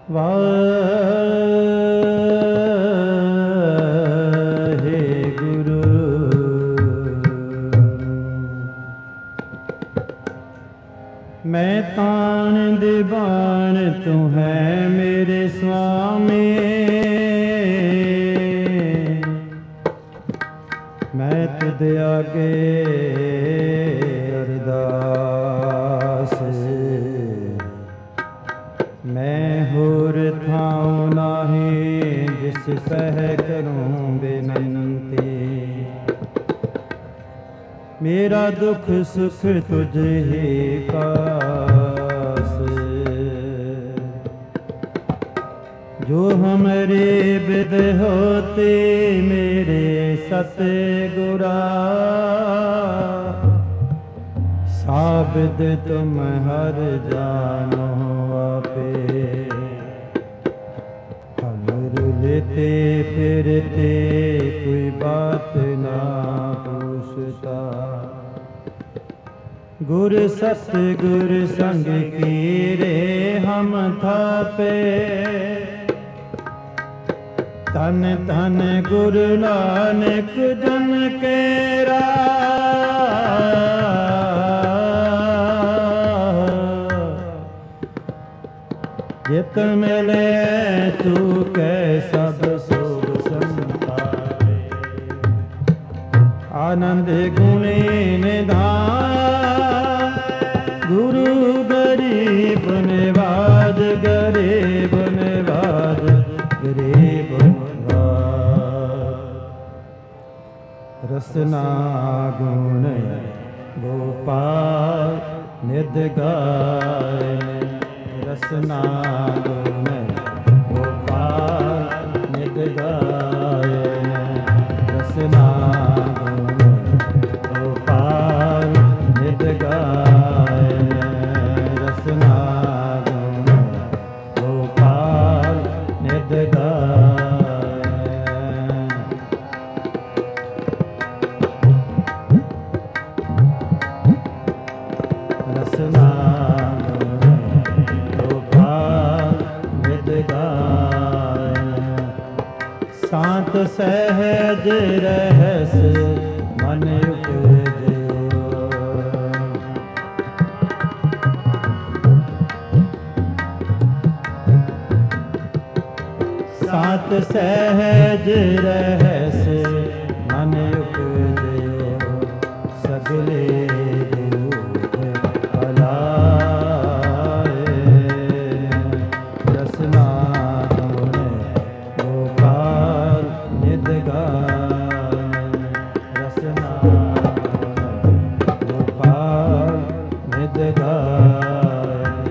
ਵਾਹਿਗੁਰੂ। ਮੈਂ ਤਾਣ ਦੀਵਾਨ ਤੂੰ ਹੈ ਮੇਰੇ ਸੁਆਮੀ, ਮੈਂ ਤੁਧ ਆਗੇ ਅਰਦਾਸ, ਮੈਂ ਹੋਰ ਥਾਉ ਨਾਹੀਂ ਜਿਸ ਸਹਿ ਕਰੂੰ ਬੇਨੰਤੀ। ਮੇਰਾ ਦੁੱਖ ਸੁਖ ਤੁਝ ਹੀ ਪਾਸ, ਜੋ ਹਮਰੇ ਬਿਦ ਹੋਤੇ ਮੇਰੇ ਸਤਿਗੁਰਾ। ਸਾਬਿਦ ਤੁਮ ਹਰ ਜਾਨੋ ਆਪੇ, हमर लेते फिरते कोई बात ना पूछता। गुर सतगुर संग कीरे हम थापे, तन तन गुरु नानक जन केरा। जित मिले तू कै सब सुख संपावे, आनंद गुणी निधान। गुरु गरीब निवाज, गरीब निवाज, गरीब निवाज। रसना गुण गोपाल निध गाय, रसना गुण गोपाल निध गायन। रसना गुण गोपाल निध गायन। रसना गुण गोपाल निध गायन। रसना शांत सहज रहस मन उपजो। शांत सहज रहस मन उपजो। सगले दुख भलाए, रसना रसना गोपाल निध गायन।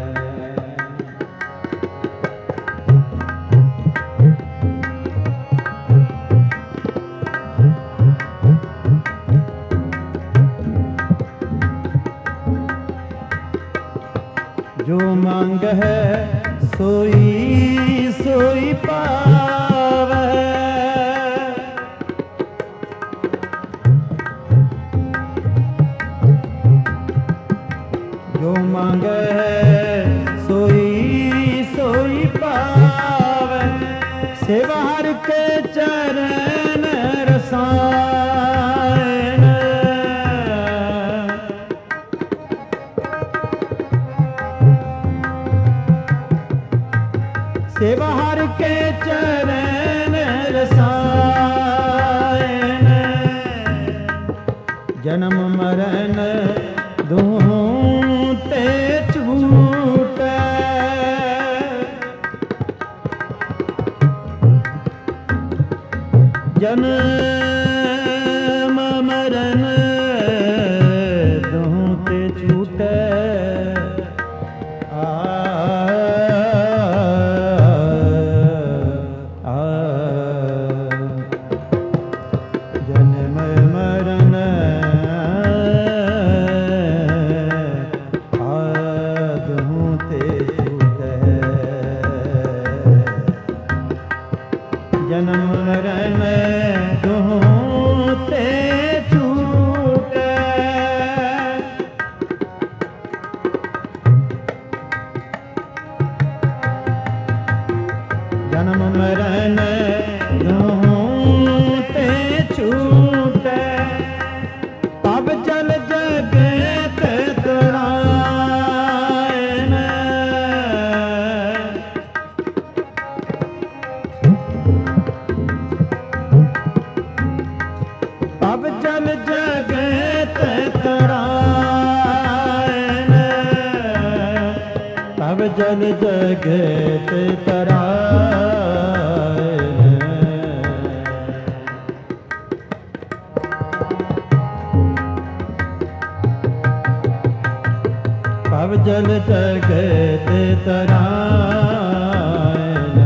जो मांग है सोई सोई पावे, जो मांगे सोई सोई पावे। सेवा हर के चरण रसायन, सेवा हर के चरण रसायन। जन्म मरण दूं ते छूटे, जन्म मरण दूं ते छूटे। जन्म मरण जन्म मरण दूं जन्म मरण दोहों ते छूटे अब जल जगत तरायन अब जल जगत तरायन अब जल जगत तरायन अब जल जगत तरायन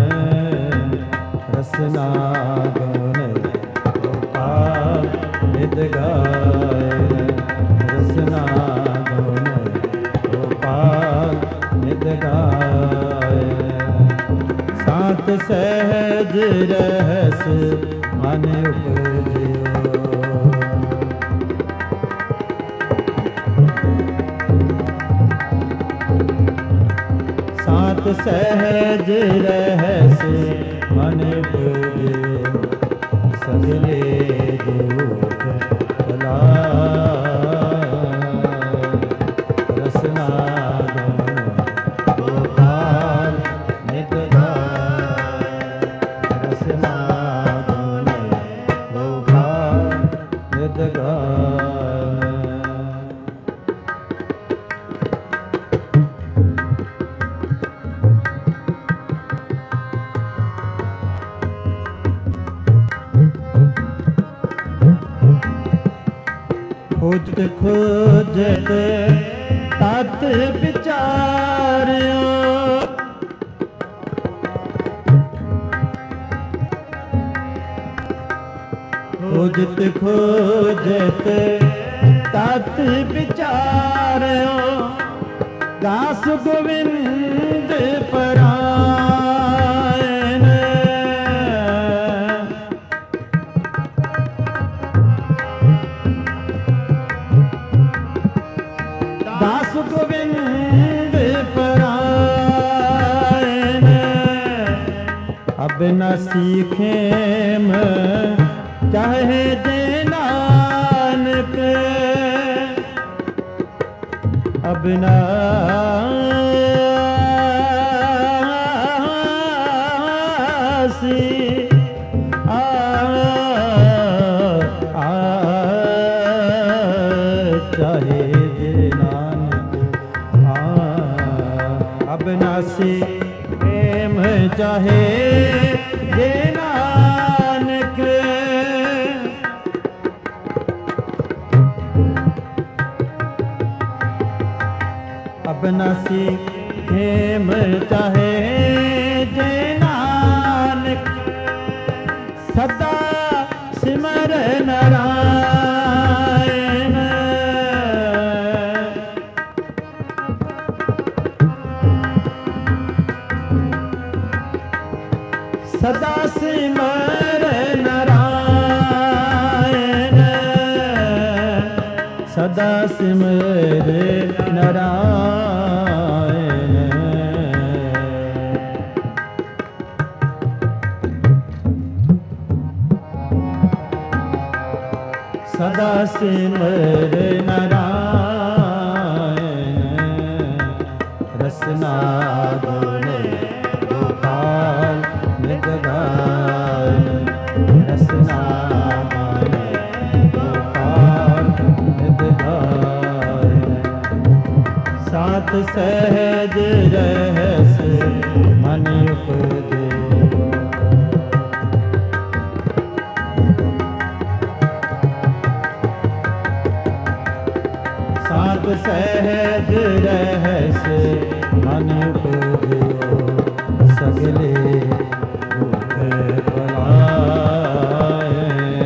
रसना गुण गोपाल नित गायन रसना गुण गोपाल नित गायन सात सहज रहस मन उपजियो सात सहज रहस मन उपजियो सगले दुख भुलाए रसना गुण गोपाल नित गायन रसना गुण गोपाल नित गायन खोजत खोजत तत विचार्यो खोजत खोजत तत विचार्यो दास गोविंद परायन दास गोविंद परायन अब न सीखेम चाहे जे नानक अब न चाहे अबनासी प्रेम चाहे ये नानक अबनासी प्रेम चाहे ये नानक सदा सिमर नारायण सदा सिमर नारायण सदा सिमर नारायण सदा सिमर नारायण रसना गुण गोपाल नित गायन रसना गुण गोपाल नित गायन सात सहज रहस मन उपजियो सात सहज रहस मन उपजियो सगले दुख भुलाए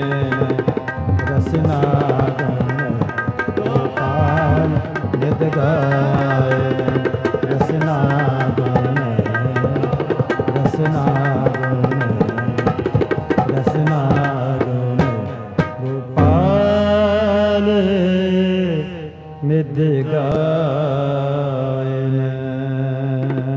रसना गुण गोपाल नित गायन रसना गुण रसना गुण रसना गुण गोपाल नित गायन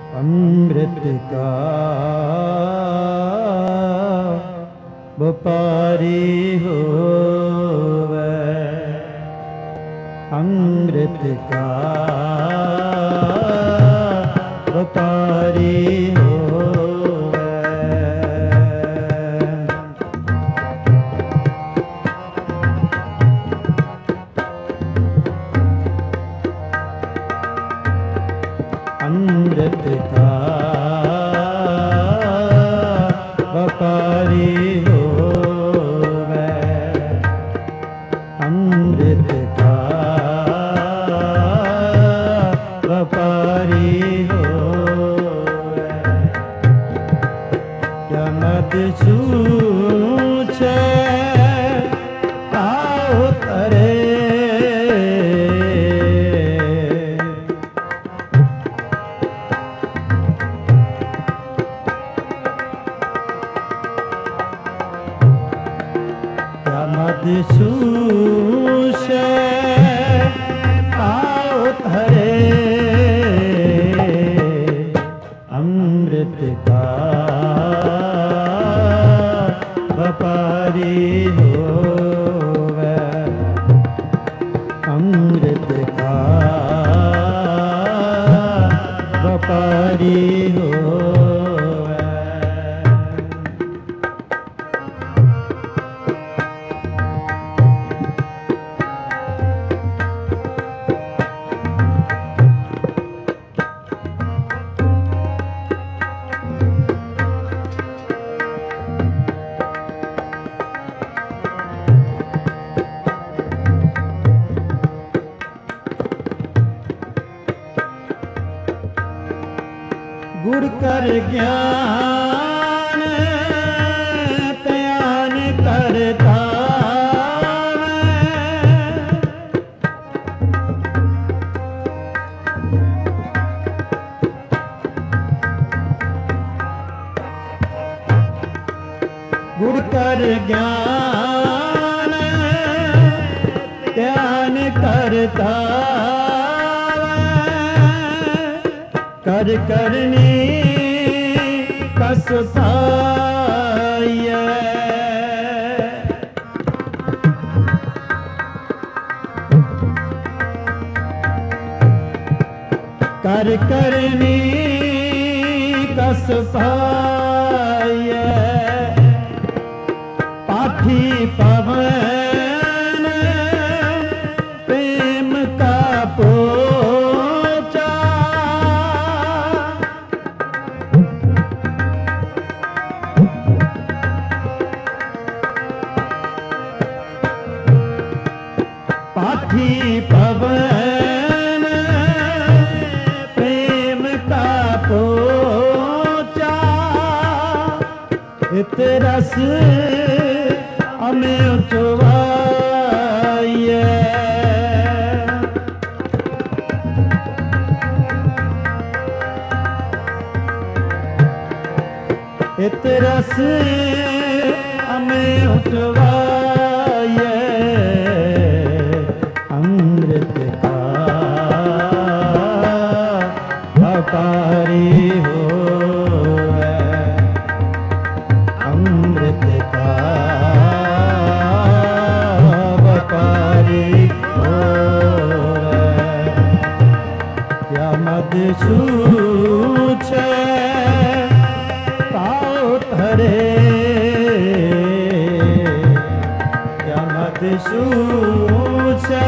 अमृत का व्यापारी होवे, अमृत का व्यापारी होवे। अमृत का व्यापारी होवे, अमृत का व्यापारी होवे। क्या मद सूछे आओ तरे, मद सूछे आओ धरे, अमृत का व्यापारी होवे, अमृत का व्यापारी होवे। गुर कर ज्ञान त्यान करता गुर कर ज्ञान त्यान करता कर करनी कस पाइए, कर करनी कस पाइए। पाठी पवन प्रेम का पोचा, पाठी पवन प्रेम का पोचा। इत रस हमें उठवाइए, इत रस हमें उठवाइए। अमृत का व्यापारी होवे, अमृत का व्यापारी होवे। क्या मद सूछे पाओ धरे, क्या मद सूछे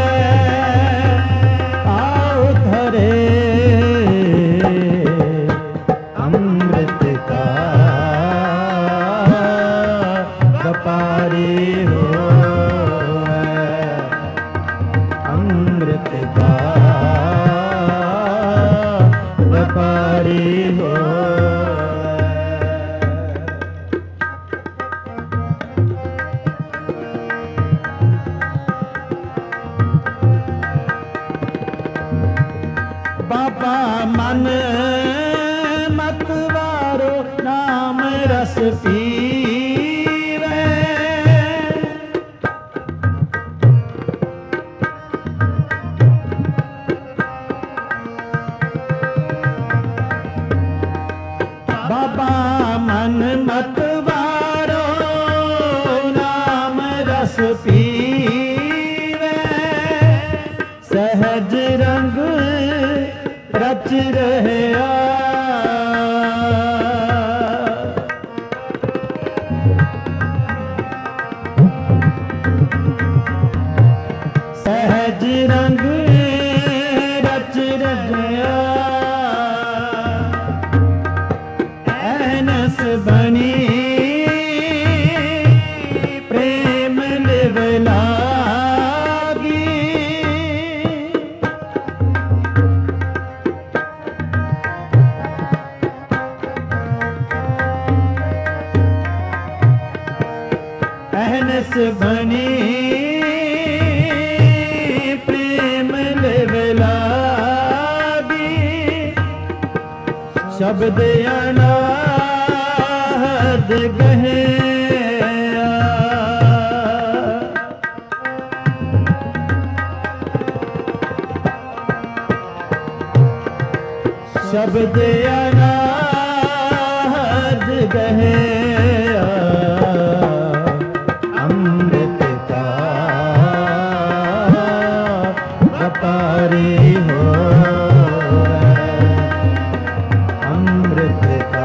आओ धरे, अमृत का व्यापारी होवे, अमृत का व्यापारी होवे। बाबा मन मतवारो नाम रस पीवे, बाबा मन मतवारो नाम रस पीवे सहज रंग रच रहया सहज रंग रच रहया ऐनस बनी प्रेम लिव लागी ऐनस बनी प्रेम लिव लागी शब्द अनाहद गहे शब्द अनाहद गहे अमृत का व्यापारी हो अमृत का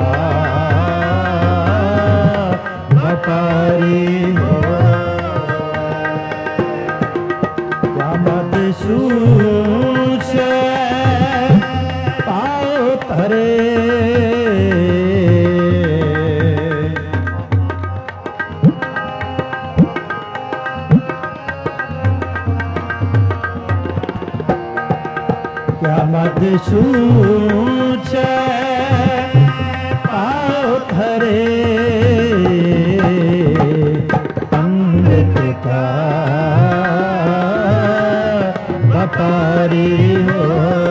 व्यापारी हो क्या मत सूझ पाओ तरे क्या मत सूझ पाओ धरे अमृत का व्यापारी हो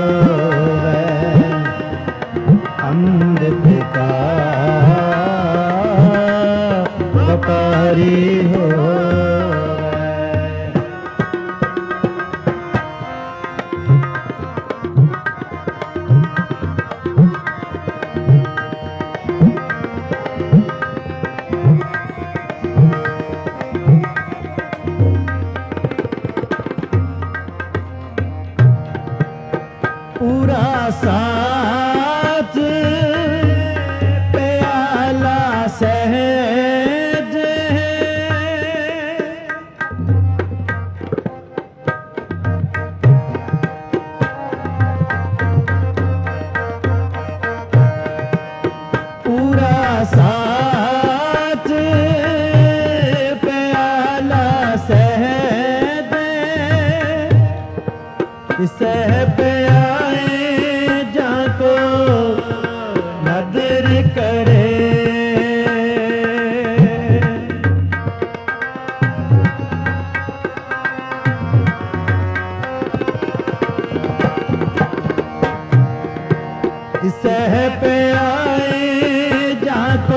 अमृत का व्यापारी हो पूरा साथ प्याला सहज पूरा साथ प्याला सहज सह प्याए जाको नदर करे सह प्याए जाको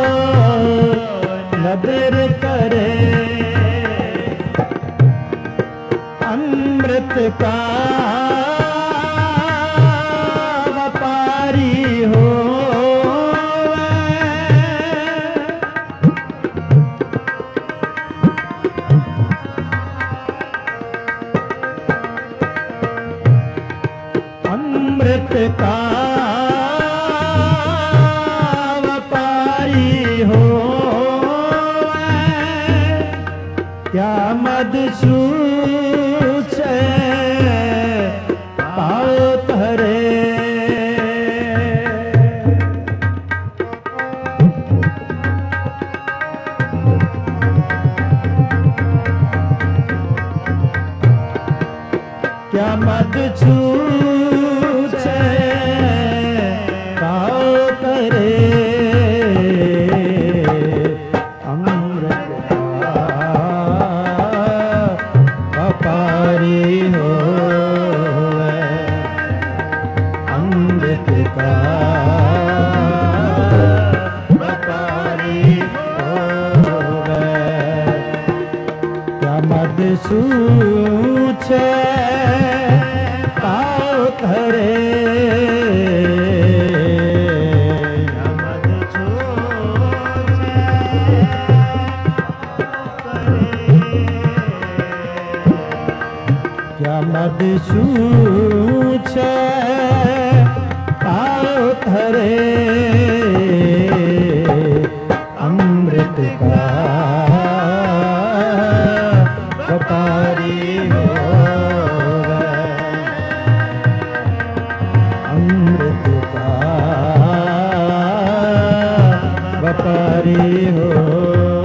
नदर करे अमृत का अमृत का व्यापारी हो क्या मद सूझ पाओ तरे क्या मद सूझ पाओ तरे अमृत का व्यापारी हो अमृत का व्यापारी हो क्या मद सूझ पाओ धरे मद सूझ सूछ पाओ धरे अमृत का व्यापारी होवे, अमृत का व्यापारी होवे।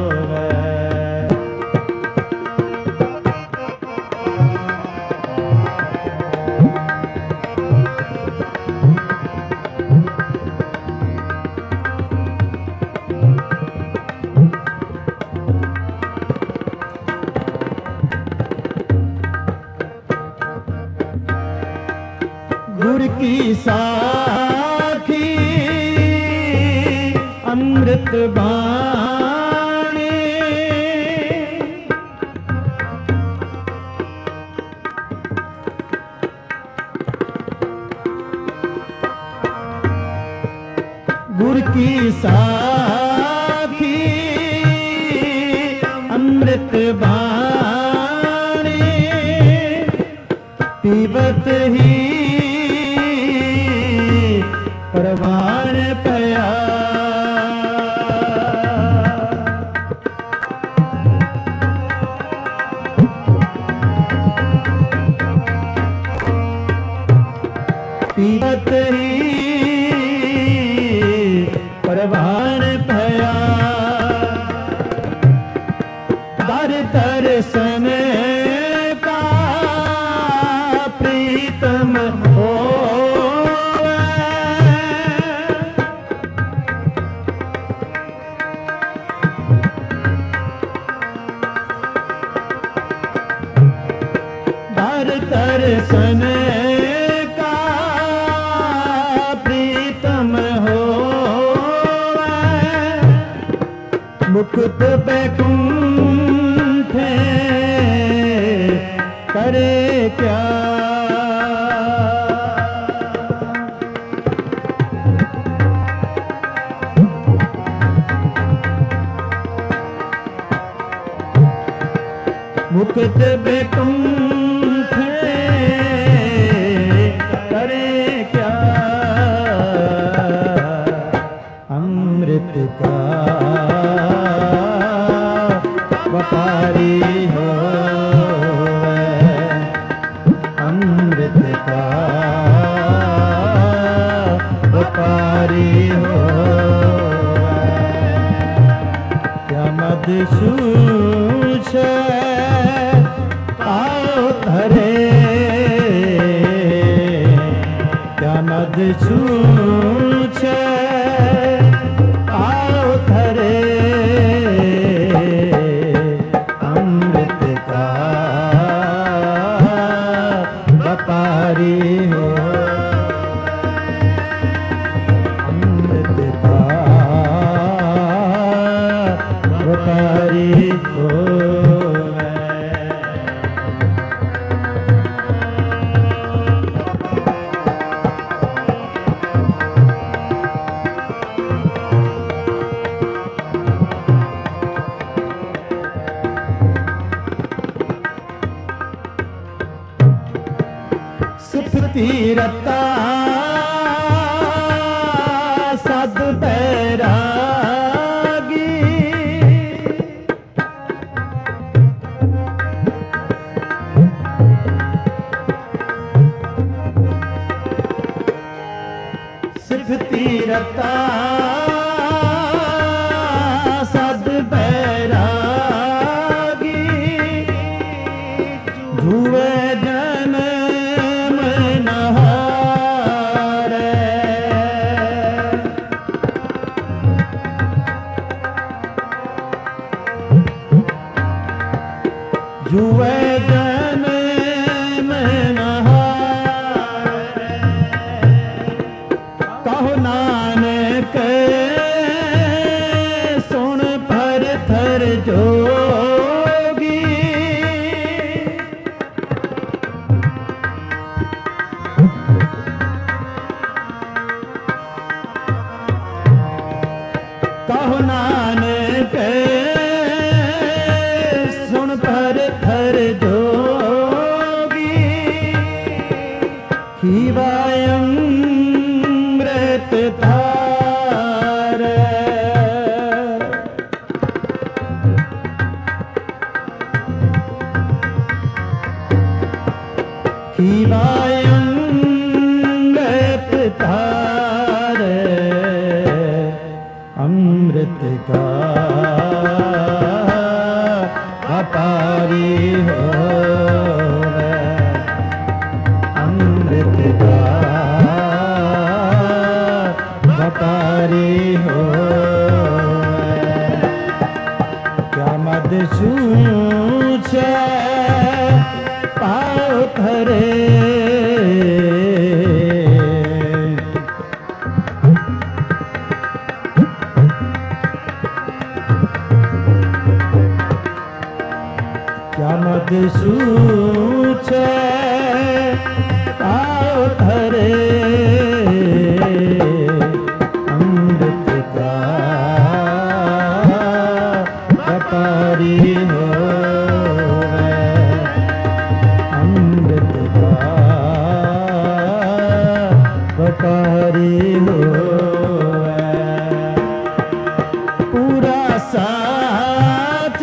गुर की साखी अमृत बाणी, गुर की साखी अमृत बाणी, पीबत ही परवान पया। पीबत ही परवान पया, दर दर्शन का प्रीतम हो, दर्शन का प्रीतम हो, मुकुट बैकुंठ करे क्या, मुकुट बैकुंठ करे क्या, अमृत का व्यापारी होवे, अमृत का व्यापारी होवे। क्या मद सूछ आओ धरे, क्या मद सूछ आओ धरे, अमृत का व्यापारी हो, अमृत का व्यापारी हो। सिफती रता सद बैरागी, सिफती रता सद बैरागी, जुए जुए जन्म नहारे, कहो नानक सुन पर थर जोगी, कहो नानक सुन पर थर जोगी, धारे अमृत धारे अमृत का अपारी हो अमृत का अपारी हो क्या मद सूछ पाओ धरे क्या मद सूछ पाओ धरे अमृत का व्यापारी हो अमृत का व्यापारी हो पूरा साथ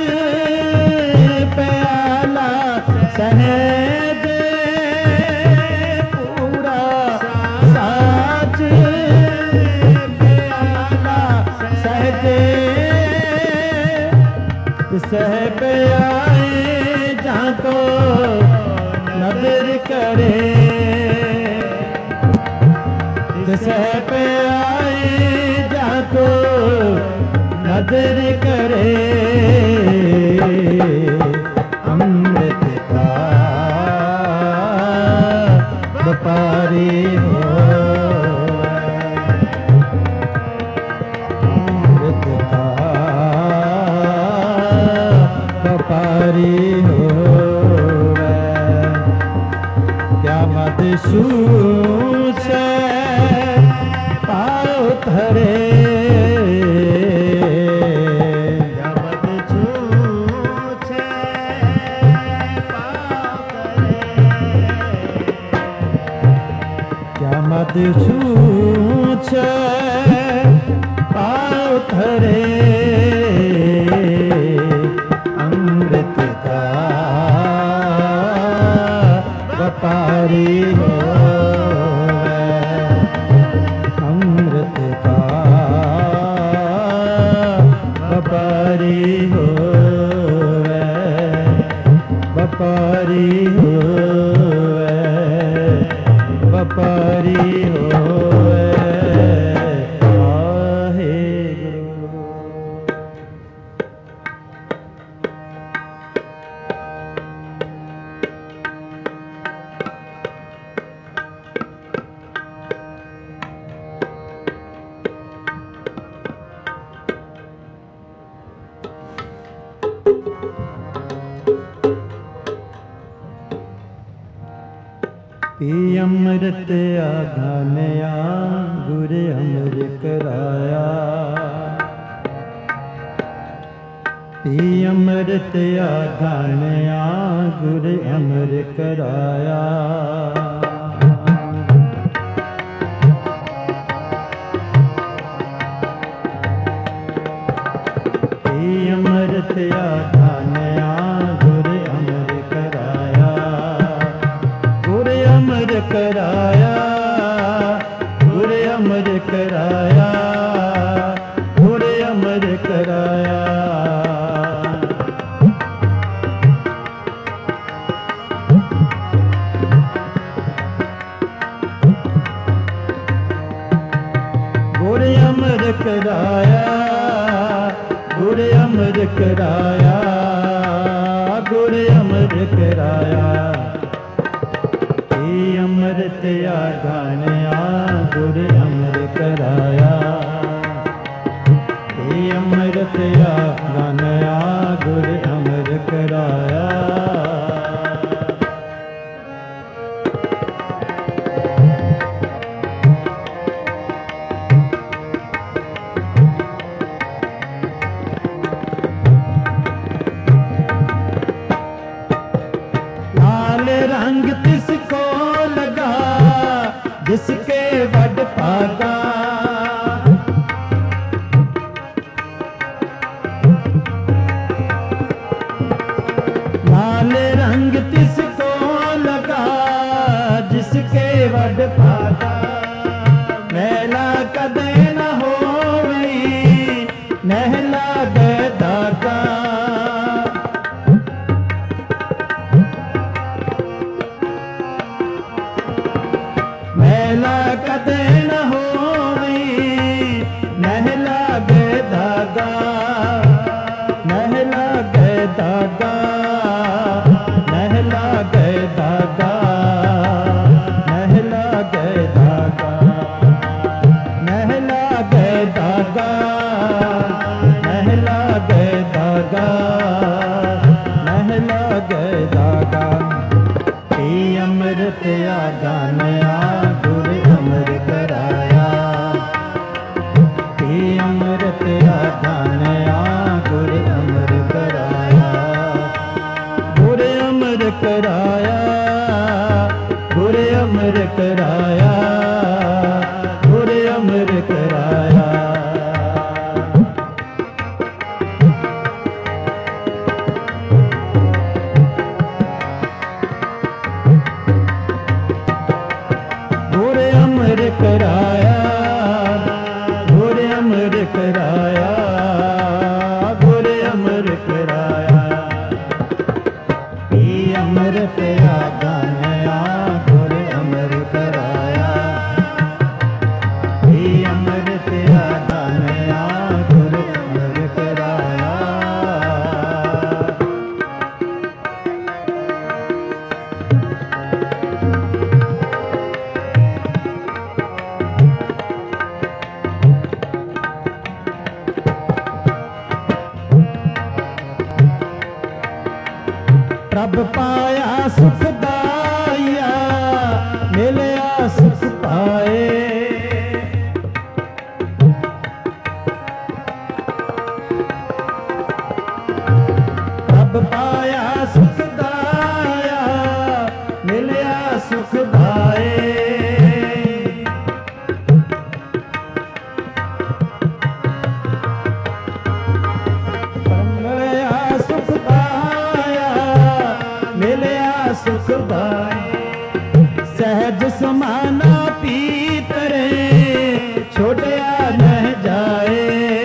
प्याला सहज पूरा साथ प्याला सहज सह पे आए जहाँ को नजर करे सह पे आए जहाँ को नजर करे अमृत का व्यापारी हो अमृत का व्यापारी हो क्या मद सूछ पाओ धरे मद सूछ पाओ धरे अमृत का व्यापारी हो अमृत का व्यापारी हो व्यापारी हो व्यापारी हो आहे गुरु पी अमृत आधानया गुर अमर कराया पी अमृत आधानया गुर अमर कराया पी अमृत आधानया गुर अमर कराया गुर अमर कराया गुर अमर कराया गुर अमर कराया गुर अमर कराया गुर अमर कराया गुर अमर कराया अमृत आधानया गुर अमर कराया अमृत आधानया गुर अमर कराया रंग तिसको लगा जिसके वड पाग ਜਾਣਿਆ ਗੁਰ ਅਮਰ ਕਰਾਇਆ। ਗੁਰ ਅਮਰ ਕਰਾਇਆ, ਗੁਰ ਅਮਰ ਕਰਾਇਆ, ਗੁਰ ਅਮਰ ਕਰਾਇਆ। ਗੁਰ ਅਮਰ ਕਰਾਇਆ, ਗੁਰ ਅਮਰ ਕਰਾਇਆ, ਗੁਰ ਅਮਰ ਕਰਾਇਆ। ਈ ਅੰਮ੍ਰਿਤ ਆਗਾਨਿਆ ਗੁਰ ਅਮਰ ਕਰਾਇਆ। ਈ ਅੰਮ੍ਰਿਤ ਆਗਾਨਿਆ ਗੁਰ ਅਮਰ ਕਰਾਇਆ। ਪ੍ਰਭ ਪਾਇਆ ਸੁਖ ਦਾਇਆ, ਮਿਲਿਆ ਸੁਖ ਪਾਏ। ਪ੍ਰਭ ਪਾਇਆ ਸੁਖ ਦਾਇਆ, ਮਿਲਿਆ ਸੁਖ ਪਾਏ। ਮਿਲਿਆ ਸੁਖ ਪਾਇਆ, ਮਿਲਿਆ ਸੁਖ ਪਾਏ। ਸਹਿਜ ਸਮਾਨਾ ਪੀਤਰੇ, ਛੋਟਿਆ ਨਹਿ ਜਾਏ।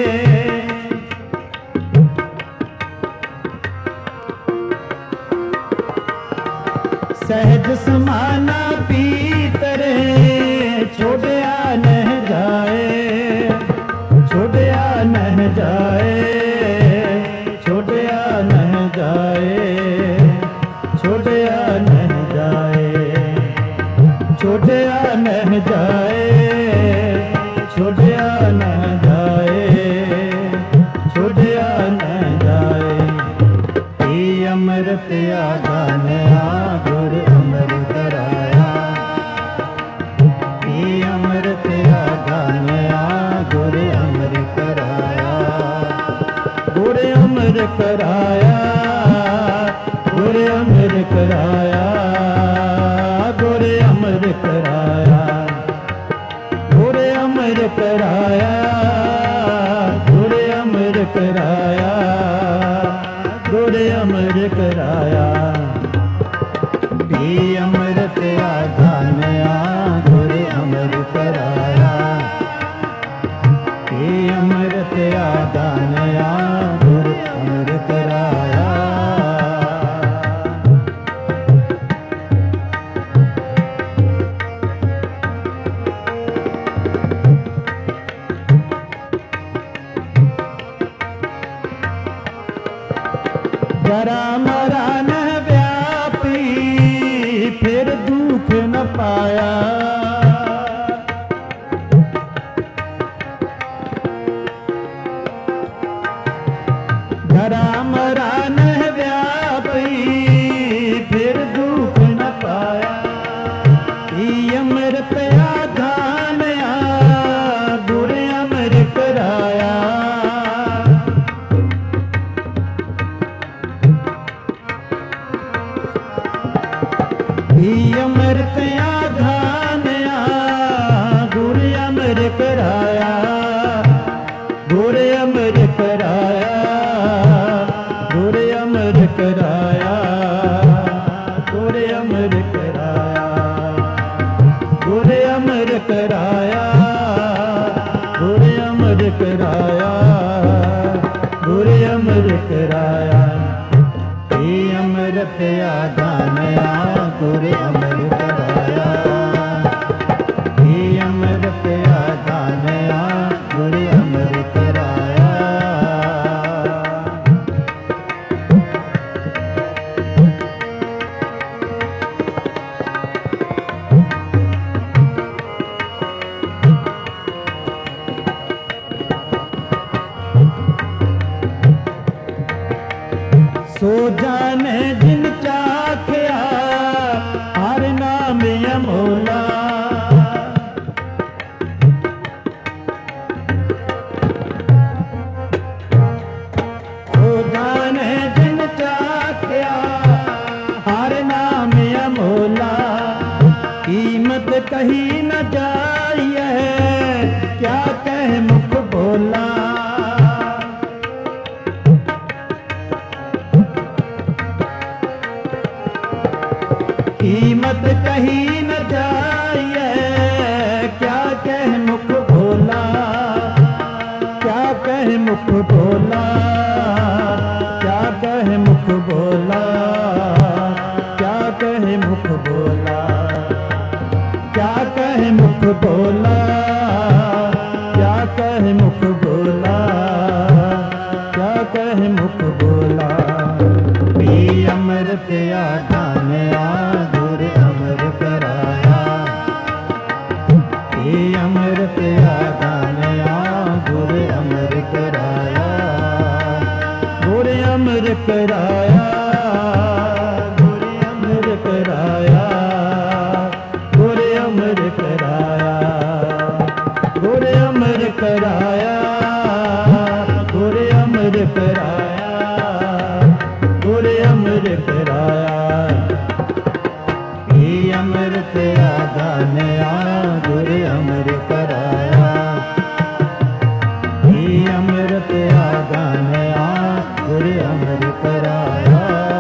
ਸਹਿਜ ਸਮਾਨਾ ਪੀਤਰੇ, ਛੋਟਿਆ ਨਹਿ ਜਾਏ। ਛੋਟਿਆ ਨਹਿ ਜਾਏ, ਛੋਟਿਆ ਨਹਿ ਜਾਏ, ਛੋਟਿਆ ਨਹਿ ਜਾਏ। ਛੋਟਿਆ ਨਹਿ ਜਾਏ, ਛੋਟਿਆ ਨਹਿ ਜਾਏ, ਛੋਟਿਆ ਨਹਿ ਜਾਏ। ਈ ਅੰਮ੍ਰਿਤ ਆਗਾਨਿਆ ਗੁਰ ਅਮਰ ਕਰਾਇਆ। ਈ ਅੰਮ੍ਰਿਤ ਆਗਾਨਿਆ ਗੁਰ ਅਮਰ ਕਰਾਇਆ। ਗੁਰ ਅਮਰ ਕਰਾਇਆ, ਗੁਰ ਅਮਰ ਕਰਾਇਆ, ਗੁਰ ਅਮਰ ਕਰਾਇਆ। ਗੁਰ ਅਮਰ ਕਰਾਇਆ, ਗੁਰ ਅਮਰ ਕਰਾਇਆ, ਗੁਰ ਅਮਰ ਕਰਾਇਆ। ਈ ਅੰਮ੍ਰਿਤ ਆਗਾਨਿਆ ਗੁਰ ਅਮਰ ਕਰਾਇਆ। ਈ ਅੰਮ੍ਰਿਤ ਆਗਾਨਿਆ ਗੁਰ ਅਮਰ ਕਰਾਇਆ। ਜਰਾ ਮਰਾ ਨਹਿ ਵਿਆਪੀ, ਫਿਰ ਦੁਖ ਨ ਪਾਇਆ। ਜਰਾ ਮਰਾ ਨਹਿ ਵਿਆਪੀ, ਫਿਰ ਦੁਖ ਨ ਪਾਇਆ। ਈ ਅੰਮ੍ਰਿਤ ਆਗਾਨਿਆ ਗੁਰ ਅਮਰ ਕਰਾਇਆ। ਈ ਅੰਮ੍ਰਿਤ ਆਗਾਨਿਆ ਗੁਰ ਅਮਰ ਕਰਾਇਆ। ਗੁਰ ਅਮਰ ਕਰਾਇਆ, ਗੁਰ ਅਮਰ ਕਰਾਇਆ, ਗੁਰ ਅਮਰ ਕਰਾਇਆ। ਗੁਰ ਅਮਰ ਕਰਾਇਆ, ਗੁਰ ਅਮਰ ਕਰਾਇਆ, ਗੁਰ ਅਮਰ ਕਰਾਇਆ। ਈ ਅੰਮ੍ਰਿਤ ਆਗਾਨਿਆ ਗੁਰ ਅਮਰ ਕਰਾਇਆ। ਈ ਅੰਮ੍ਰਿਤ ਆਗਾਨਿਆ ਗੁਰ ਅਮਰ ਕਰਾਇਆ। ਸੋ ਜਾਣੇ ਜਿਨ ਚਾਖਿਆ ਹਰ ਨਾਮ ਅਮੋਲਾ। मुख बोला, क्या कहे मुख बोला, क्या कहे मुख बोला, क्या कहे मुख बोला, क्या कहे मुख बोला, क्या कहे मुख बोला। पी अमृत आधानया गुर अमर कराया, पी अमृत आधानया गुर अमर कराया, गुर अमर कराया, गुर अमर कराया, गुर अमर कराया, गुर अमर कराया, गुर अमर कराया, गुर अमर कराया। पी अमृत आधानया गुर अमर कराया, पी अमृत आधानया गुर अमर कराया।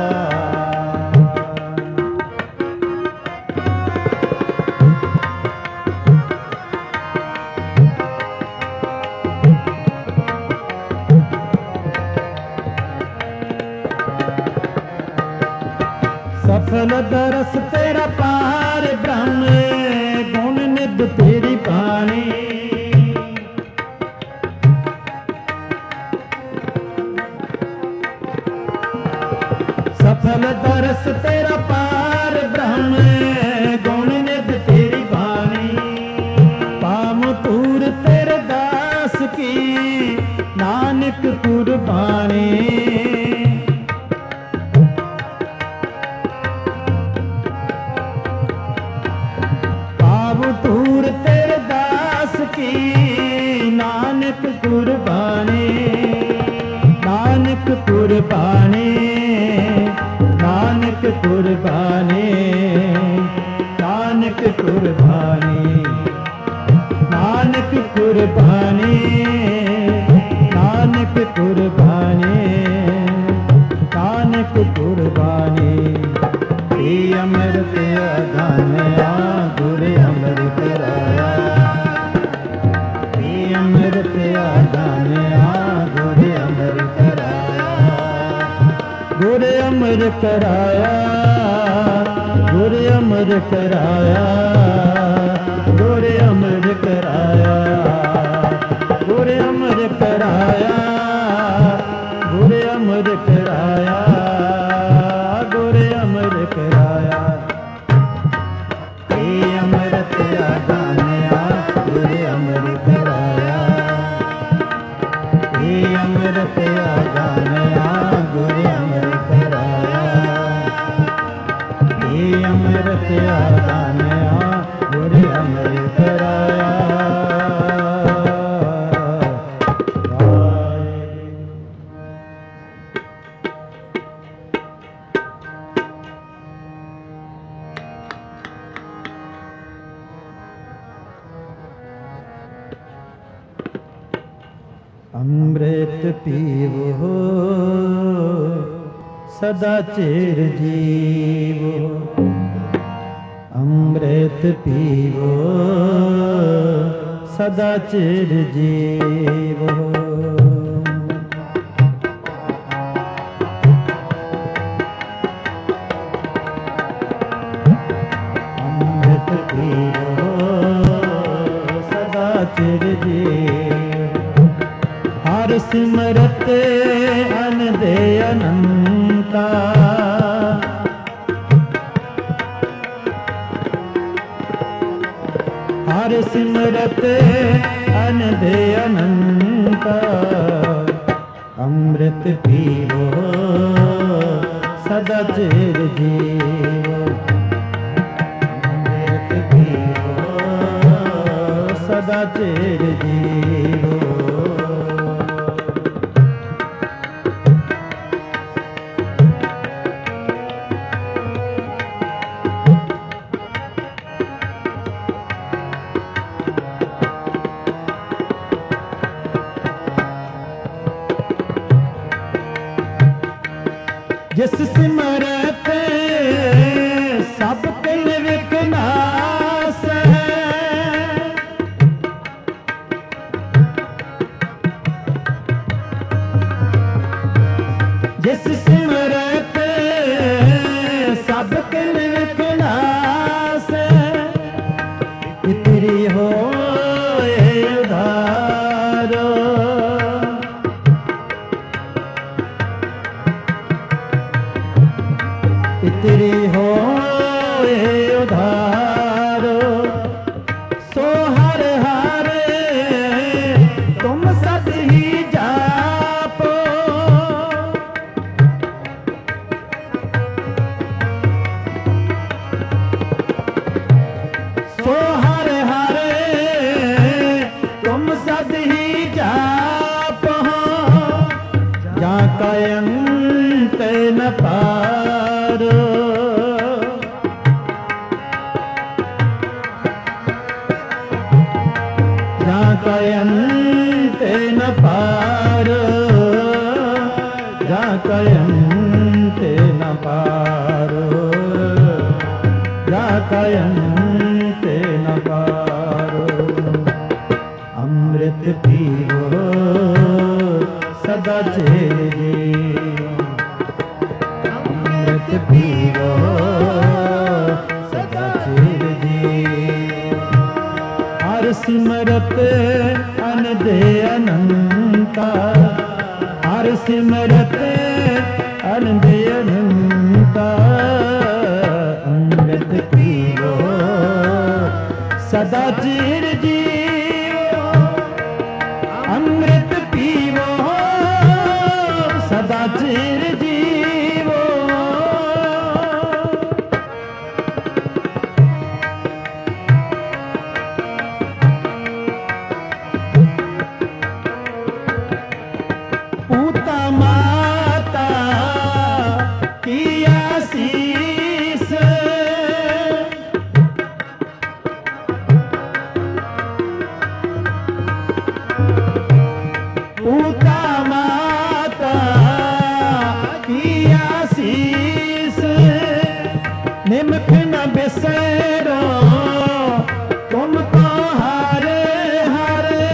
सफल दरस तेरा पार ब्रह्म, गुण निध तेरी बाणी। सफल दरस तेरा पार ब्रह्म, गुण निध तेरी बाणी। पाम पूर तेरे दास की, नानक कुर्बानी। तूर तेरे दास की, नानक कुर्बानी, नानक कुर्बानी, नानक कुर्बानी, नानक कुर्बानी, नानक कुर्बानी, नानक कुर्बानी, नानक कुर्बानी। पी अमृत आधानया गुर अमर कराया, पी अमृत आधानया गुर अमर कराया, गुर अमर कराया, गुर अमर कराया, गुर अमर कराया, गुर अमर कराया, गुर अमर कराया, गुर अमर कराया। पी अमृत आधानया गुर अमर कराया, पी अमृत आधानया गुर अमर कराया, पी अमृत आधानया गुर अमर कराया। अमृत पीवो सदा चिर जीवो, अमृत पीवो सदा चिर जीवो। अमृत पीवो सदा चिर जीवो, हर सिमरत अनदे अनंता। हर सिमरत अनदे अनंता। अमृत पीवो सदा चिर जीवो, अमृत पीवो सदा चिर जीवो। जिस सिमरत सब तिल विकनास है, सद ही जाप जा का अंत न पारो जा का अंत न पारो जा का अंत न पारो जा का अंत न पारो अमृत पीरो सदा चेर जियो अमृत पीरो सदा चेर जियो हर सिमरत अनदे अनंता हर सिमरत अनदे अनंता अमृत पीरो सदा चेर जियो अमृत पीवो सदा चिर जीवो पूता माता की आशीष पूता माता की आशीष निमख न बिसरो तुमको हारे हारे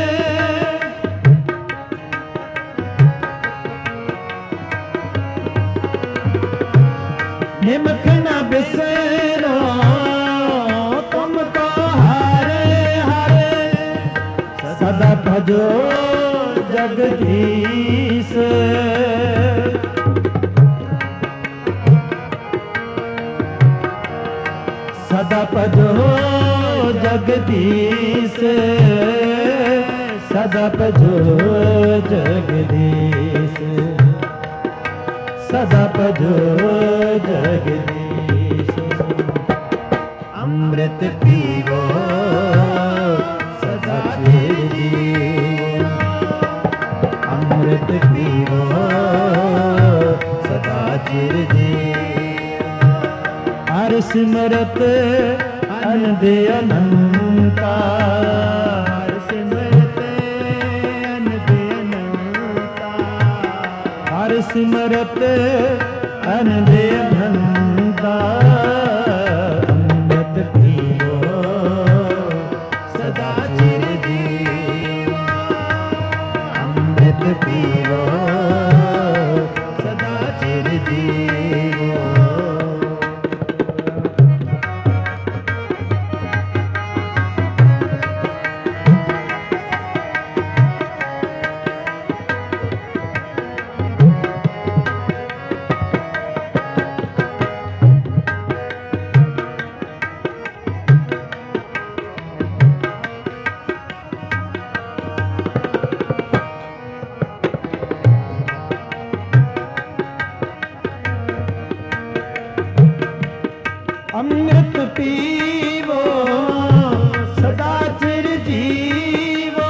निमख न बिसरो तुमको हारे हारे सदा भजो जगदीश सदा भजो जगदीश सदा भजो जगदीश सदा भजो जगदीश अमृत पीवो सदा चिर जियो अमृत पीवो सदा चिर जियो हर सिमरत अनदे अनंता हर सिमरत अनदे अनंता हर सिमरत अनदे अनंता अमृत पीवो सदा चिर जियो अमृत पीवो सदा चिर जियो अमृत पीवो सदा चिर जीवो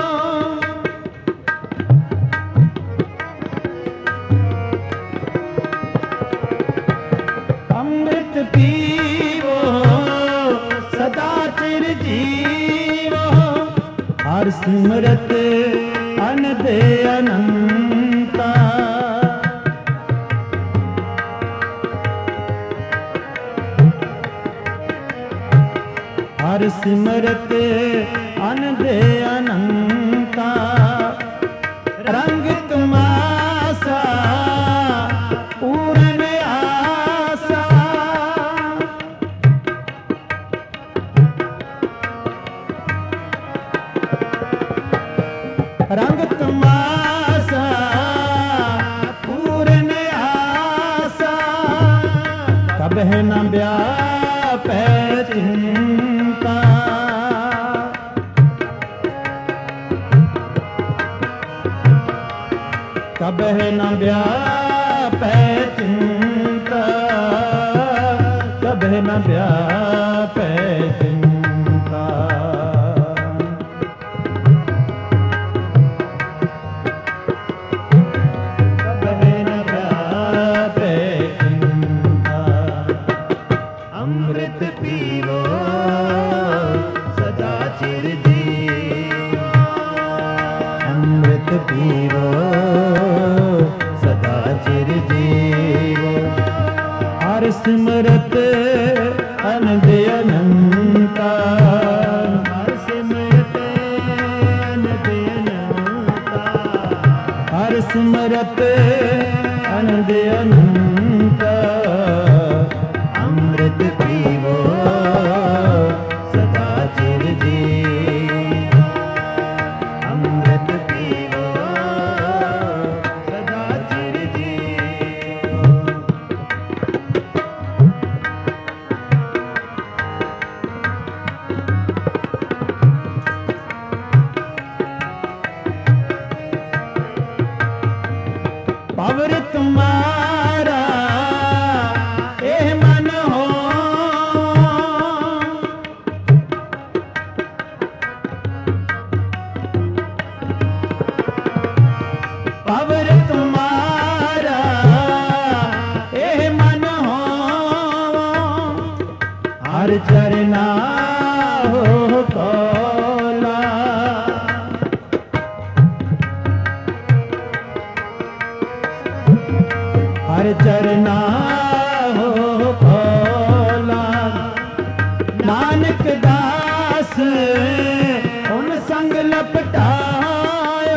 अमृत पीवो सदा चिर जीवो हर सिमरत अनदे अनंता हर सिमरत अनदे अनंता रंग तमासा पूर्ण आसा रंग तमासा पूर्ण आसा कब है न व्यापै चिंता कब है न व्यापै चिंता कब है न व्यापै चिंता पीवो सदा चिर जीवो। हर सिमरत अनंद अनंता, हर सिमरत अनंद अनंता, हर सिमरत अनंद अनंता। अमृत पीवो सदा चिर जीवो, अमृत पीवो सदा चिर जीवो। पवर तुम्हारा एह मन हो, पवर तुम्हारा एह मन हो। हर चरना हो कौला, हर चरना हो कौला। नानक दास उन संग लपटायो,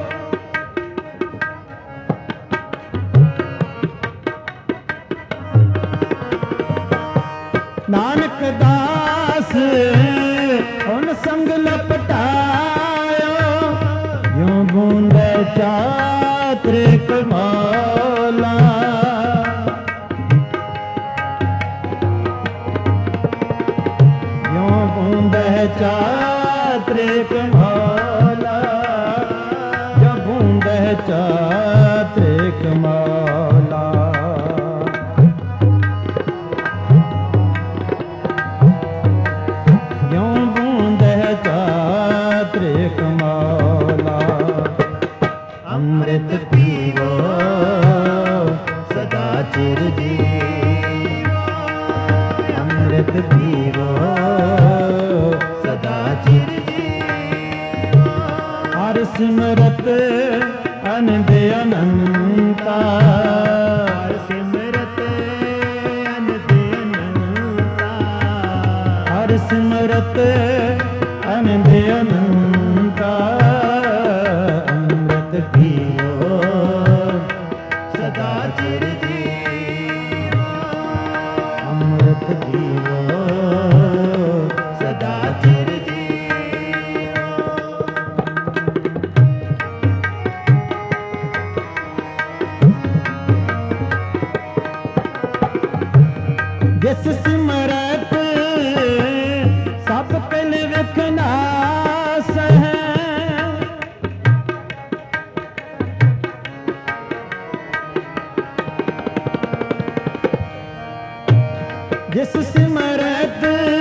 नानक दास उन संग लपटायो। यूं बूंद चात्र कमौला, यूं बूंद चात्र कमौला, जो बूंद चात्र कमौला। यूं बूंद चात्र कमौला। अमृत पीवो सदा चिर जीवो, अमृत पीवो सदा चिर जीवो। हर सिमरत अनंद अनंता, हर सिमरत अनंद अनंता, हर सिमरत अनंद अनंता। अमृत पीवो सदा चिर जीवो, अमृत पीवो सदा चिर जीवो। जिस सिमरत सब कल विखनास है, जिस सिमरत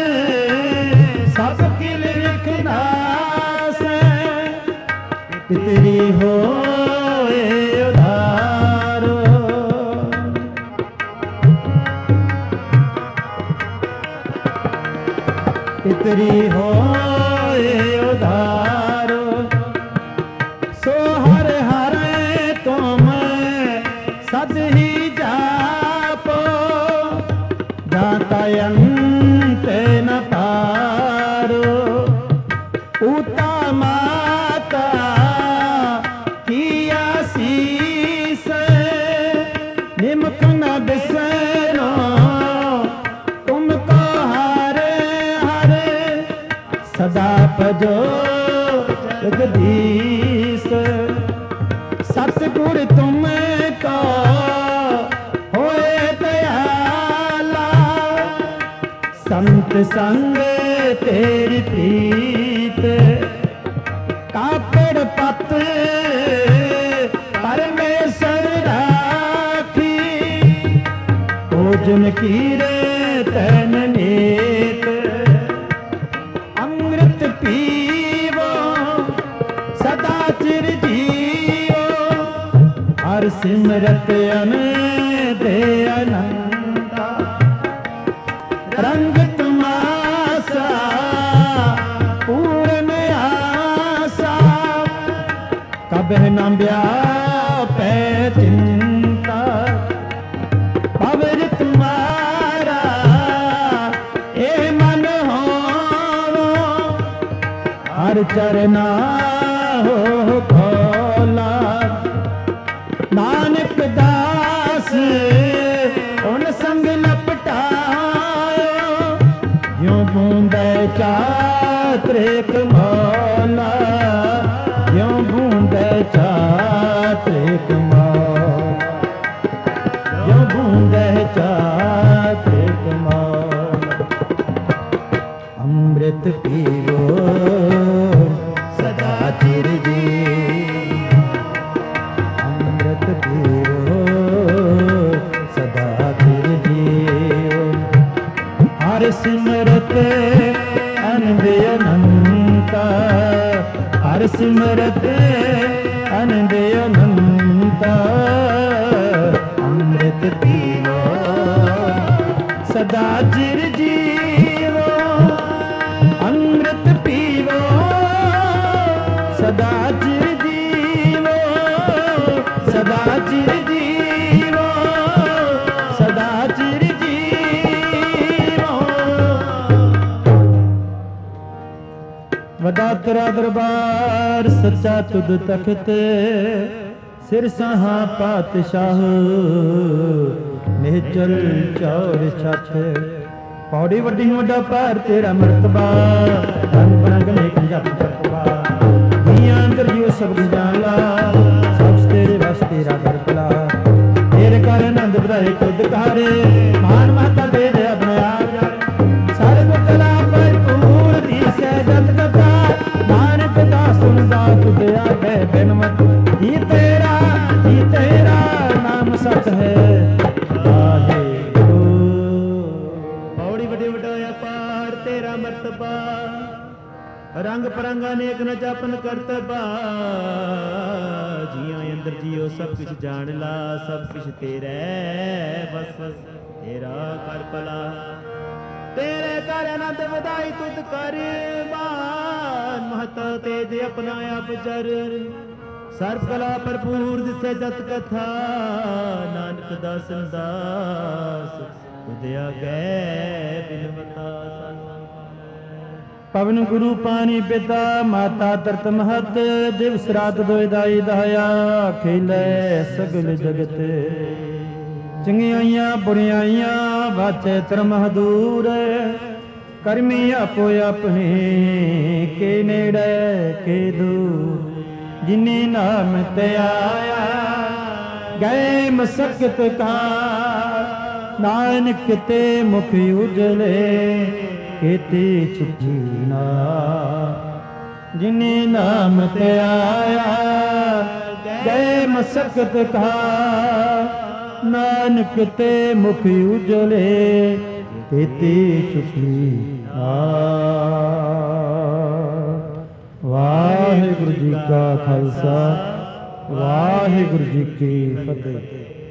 सब किल विखनास है। पितरी होए उधारो, पितरी होए उधारो। सो हर हर तुम सद ही जापो, जाता अंत न पारो। उता माता की आशीष, निमक न बिसरो तुमको हर हर। सदा भजो जगदीश, सतगुर तुमको होए दयाला। संत संग तेरी प्रीत, काकड़ पत परमेश्वर राखी। भोजन कीरे तन नीत, अमृत पीवो सदा चिर जीवो। हर सिमरत अनंद अनंता, रंग तमाशा पूर्ण आशा। ਕਬਹਿ ਨਾ ਵਿਆਪੈ ਚਿੰਤਾ, ਪਵਿੱਤ ਤੁਮਾਰਾ ਇਹ ਮਨ ਹੋਵੋ, ਹਰ ਚਰਨਾ ਹੋ ਖੋਲਾ। ਨਾਨਕ ਦਾਸ ਹੁਣ ਸੰਗ ਲਪਟਾਇਓ, ਜਿਉ ਬੂੰਦੈ ਚਾਤਰੇ ਕਮੌਲਾ, ਜਿਉ ਬੂੰਦੈ ਚਾਤਰੇ ਕਮੌਲਾ, ਜਿਉ ਬੂੰਦੈ ਚਾਤਰੇ ਕਮੌਲਾ। ਅੰਮ੍ਰਿਤ ਪੀਵੋ ਸਦਾ ਚਿਰ ਜੀ, ਅੰਮ੍ਰਿਤ ਪੀਵੋ ਸਦਾ ਚਿਰ ਜੀਓ। ਹਰਿ ਸਿਮਰਤ ਅਨੰਦ ਅਨੰਤਾ, ਹਰਿ ਸਿਮਰਤ ਅਨੰਦ ਅਨੰਤਾ। ਅੰਮ੍ਰਿਤ ਪੀਵੋ ਸਦਾ ਚਿਰ ਜੀਵੋ, ਅੰਮ੍ਰਿਤ ਪੀਵੋ ਸਦਾ ਚਿਰ ਜੀਵੋ, ਸਦਾ ਚਿਰ ਜੀਵੋ, ਸਦਾ ਚਿਰ ਜੀਵੋ। ਵੱਡਾ ਤੇਰਾ ਦਰਬਾਰ ਸੱਚਾ ਤੁਧ ਤਖਤ, ਸਿਰ ਸਾਹਾ ਪਾਤਸ਼ਾਹ ਨਿਹਚਲ ਚੌਰ ਛੱਤ। ਪੌੜੀ ਵੱਡੀ ਵੱਡਾ ਭਾਰ ਤੇਰਾ ਮਰਤਬਾ, ਰੰਗ ਬਰੰਗ ਨੇਕ ਜਪ ਜਪਵਾ। ਜੀਆਂ ਅੰਦਰ ਜੀਉ ਸਭ ਜਾਣ ਲਾ, ਸਭ ਤੇਰੇ ਵਸ ਤੇਰਾ ਘਰ ਭਲਾ। ਤੇਰੇ ਕਰ ਆਨੰਦ ਵਧਾਏ ਖੁਦ ਕਾਰੇ, ਮਾਨ ਮਹਤਾ ਦੇ ਦੇ ਆਪਣੇ ਆਪ ਜਾਣੇ। ਸਰਬ ਕਲਾ ਭਰਪੂਰ ਦੀਸੈ ਜਤ ਕਥਾ, ਨਾਨਕ ਦਾ ਸੁਣਦਾ ਤੁਧ ਆਗੇ ਬਿਨਵਤ। ਜੀ ਤੇਰਾ ਨਾਮ ਸਤ ਹੈ ਵਾਹਿਗੁਰੂ। ਪੌੜੀ ਵੱਡੀ ਵਡਾਇਆ ਪਾਰ ਤੇਰਾ ਮਰਤਬਾ, ਰੰਗ ਪਰੰਗਾ ਨੇਕ ਨ ਜਪਨ ਕਰਤਬਾ। ਜੀਆਂ ਅੰਦਰ ਜੀਓ ਸਭ ਕੁਛ ਜਾਣ ਲਾ, ਸਭ ਕੁਛ ਤੇਰੇ ਬਸ ਤੇਰਾ ਕਰ ਭਲਾ। ਤੇਰੇ ਕਰ ਆਨੰਦ ਵਧਾਈ ਤੁਧ ਕਰ, ਮਾਨ ਮਹਤਾ ਤੇਜ ਆਪਣਾ ਆਪ ਜਰ। ਸਰਬ ਕਲਾ ਭਰਪੂਰ ਦਿਸੈ ਜਤ ਕਥਾ, ਨਾਨਕ ਦਾਸਨ ਦਾਸ ਤੁਧ ਆਗੈ ਬਿਨਵਤਾ। ਪਵਨ ਗੁਰੂ ਪਾਣੀ ਪਿਤਾ ਮਾਤਾ ਤਰਤ ਮਹਤ, ਦਿਵਸ ਰਾਤ ਦੋਇ ਦਾਈ ਦਇਆ ਖੇਲੇ ਸਗਲ ਜਗਤ। ਚੰਗਿਆਈਆਂ ਬੁਰਿਆਈਆਂ ਵਾਚੈ ਧਰਮ ਦੂਰ, ਕਰਮੀ ਆਪੋ ਆਪਣੇ ਕੇ ਨੇੜੇ ਕੇ ਦੂਰ। ਜਿਨੇ ਨਾਮ ਤੇ ਆਇਆ ਗਏ ਮਸਕਤ ਕਾ, ਨਾਨਕ ਤੇ ਮੁਖ ਉਜਲੇ ਕੀਤੀ ਛੁੱਟੀ ਨਾ। ਜਿਨੇ ਨਾਮ ਤੇ ਆਇਆ ਗਏ ਮਸਕਤ ਕਾ, ਨਾਨਕ ਤੇ ਮੁਖ ਉਜਲੇ ਕੀਤੀ ਛੁੱਟੀ ਨਾ। ਵਾਹਿਗੁਰੂ ਜੀ ਕਾ ਖਾਲਸਾ, ਵਾਹਿਗੁਰੂ ਜੀ ਕੀ ਫਤਿਹ।